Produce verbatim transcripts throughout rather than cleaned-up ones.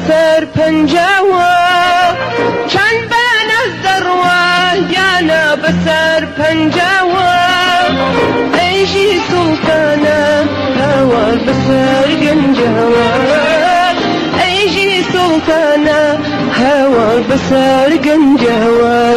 بسر پنجاوه چند بان از دروه یانا بسر پنجاوه ایجی سلطانه هوار بسر گنجاوه ایجی سلطانه هوار بسر گنجاوه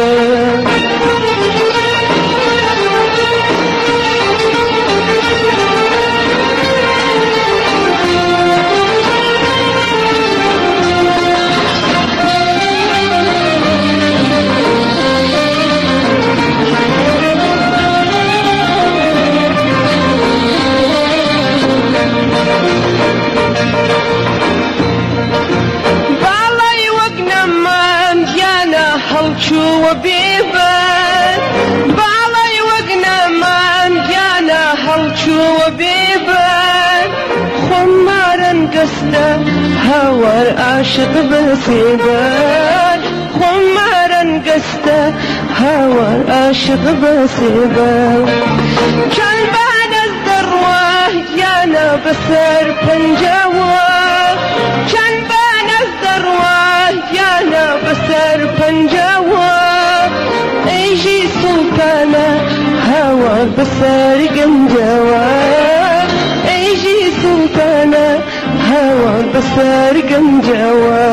هەڵچووە بێبەر باڵای وەک نەمان گیانە هەڵچووە بێبەر خۆمارن گەستە هاوار عاشق بەسێبەر خۆمارن گەستە هاوار عاشق بەسێبەر چەند بان ئەس دەڕوا گیانە بەسەر پەنجاوە چەند بان ئەس دەڕوا گیانە بەسەر پەنجاوە ئەیژی سوڵتانە هاوار بەسەر گەنجاوە ئەیژی سوڵتانە هاوار بەسەر گەنجاوە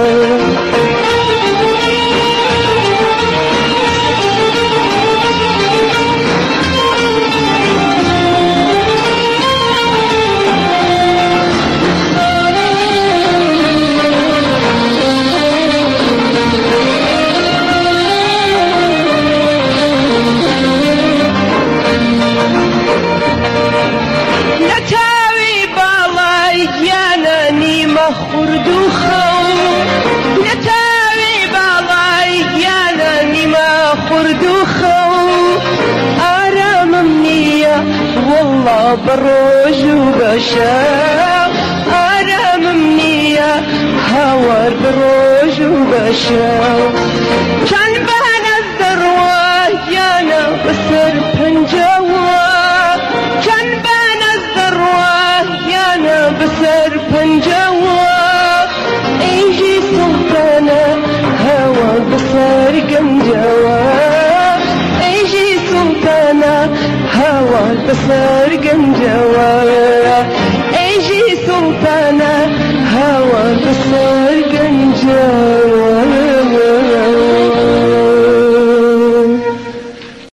خورد و خەو نەتاوی باڵای گیانە نیمە خورد و خەو ئارامم نییە وەڵڵا بە ڕۆژ و بە شەو ئارامم نییە هاوار بە ڕۆژ و بە شەو چەند بان ئەس دەڕوا گیانە بەسەر پەنجاوە چەند بان ئەس دەڕوا گیانە بەسەر پەنجاوە ایجی سلطانه هوا بسر گنجاوه ایجی سلطانه هوا بسر گنجاوه